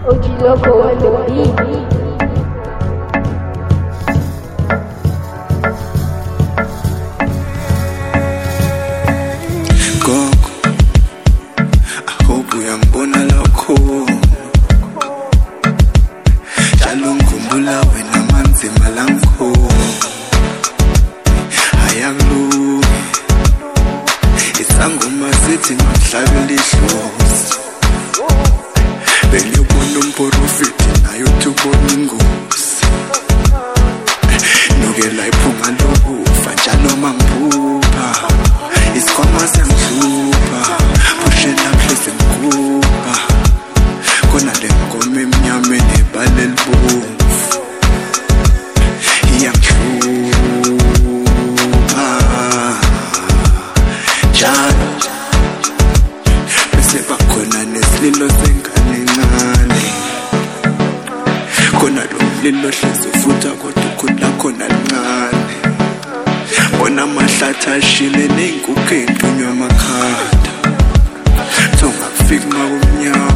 Ojiloko on the beat. Gogo, I hope uyangibona lokho. Jalo ngikhumbula wena manzima langikho. Ayangilungi isangoma sithi ngihlabela ihlozi. Bengiyobona umprofeti naye uthi ubona ingozi. Nokela iphunga lokufa njalo mangiphupha. Isikhwama siyangihlupa, pushela mhlise ngikupa. Khona le ngoma emnyama enebala elibomvu iyangihlupa njalo. Bese bakhona nesililo sengane encane. Khona lo mlilo hlezi ufutha kodwa ukhula khona lincane. Bona amahlathi ashile ney'nkukhu ey'nqunywa amakhanda. Thonga kufika uma kumnyama